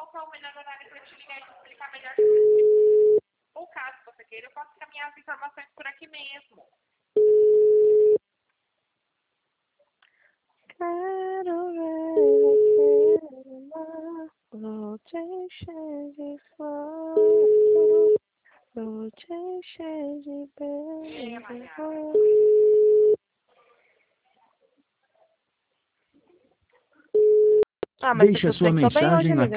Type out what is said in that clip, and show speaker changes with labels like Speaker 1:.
Speaker 1: qual que é o melhor horário para te ligar e te explicar melhor. Ou caso você queira, eu posso caminhar as informações por aqui mesmo.
Speaker 2: Quero ver você lá, vou te encher de flores, vou te encher de beijos. Ah, mas
Speaker 3: Deixe a
Speaker 2: tudo
Speaker 3: sua
Speaker 2: bem, tô bem hoje,
Speaker 3: mensagem na
Speaker 2: amiga.